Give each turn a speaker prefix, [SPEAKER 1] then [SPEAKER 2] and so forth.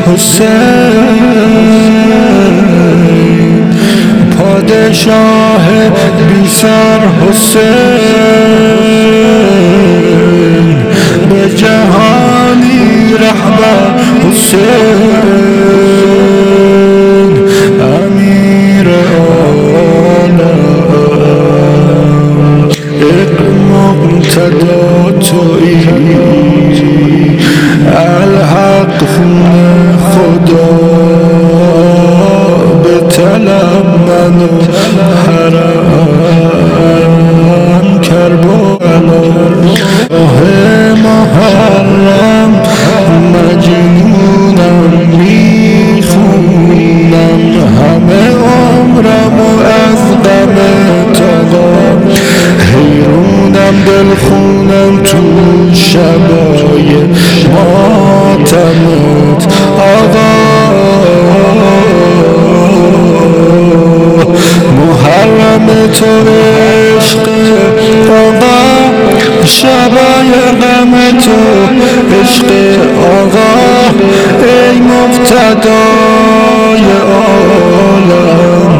[SPEAKER 1] حسین، پادشاه بی سر حسین، به جهانی رهبر حسین، امیر عالم، یک مقتدا تویی، الحق خون خدا به طلب من و حرم کربلا، آه محرم مجنونم میخونم همه عمرم و از غم تقام، حیرونم دلخونم تو شبای ماتمت آقا، محرم تو عشق آقا، شبای غم تو عشق آقا، ای مقتدای عالم.